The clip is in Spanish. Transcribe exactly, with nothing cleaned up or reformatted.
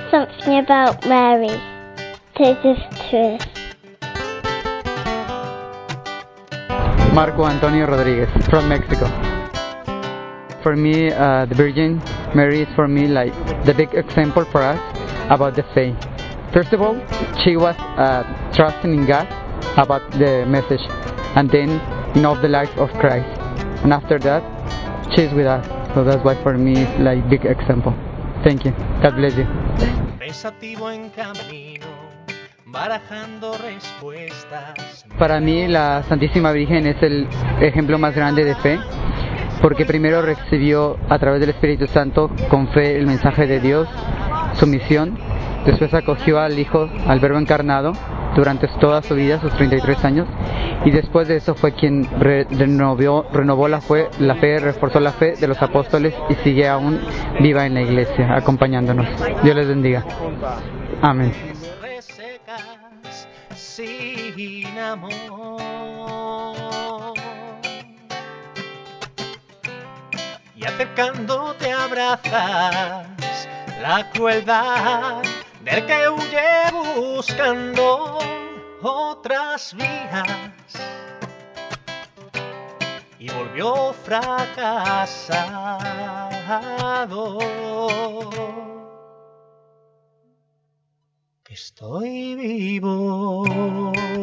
something about Mary. This is truth. Marco Antonio Rodriguez from Mexico. For me, uh, the Virgin Mary is for me like the big example for us about the faith. First of all, she was uh, trusting in God about the message, and then in all the life of Christ. And after that, she's with us. So that's why for me it's like big example. Thank you. God bless you. Pensativo en camino, barajando respuestas. Para mí la Santísima Virgen es el ejemplo más grande de fe, porque primero recibió a través del Espíritu Santo con fe el mensaje de Dios, su misión, después acogió al Hijo, al Verbo encarnado, durante toda su vida, sus treinta y tres años, y después de eso fue quien re renovó, renovó la fe, la fe, reforzó la fe de los apóstoles y sigue aún viva en la iglesia, acompañándonos. Dios les bendiga. Amén. Sin amor. Y acercándote abrazas la crueldad del que huye buscando otras vías y volvió fracasado. Estoy vivo.